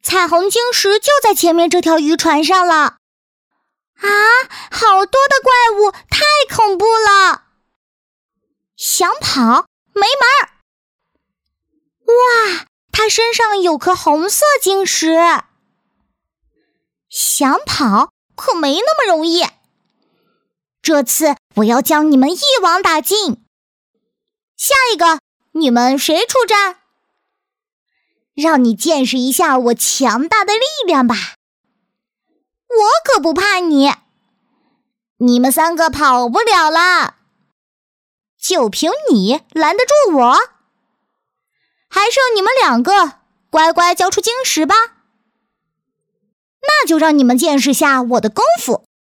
彩虹晶石就在前面这条渔船上了。啊，好多的怪物，太恐怖了！想跑没门儿！哇，它身上有颗红色晶石。想跑可没那么容易。这次我要将你们一网打尽。下一个，你们谁出战？让你见识一下我强大的力量吧！我可不怕你，你们3个跑不了了，就凭你拦得住我？还剩你们2个，乖乖交出晶石吧。那就让你们见识下我的功夫。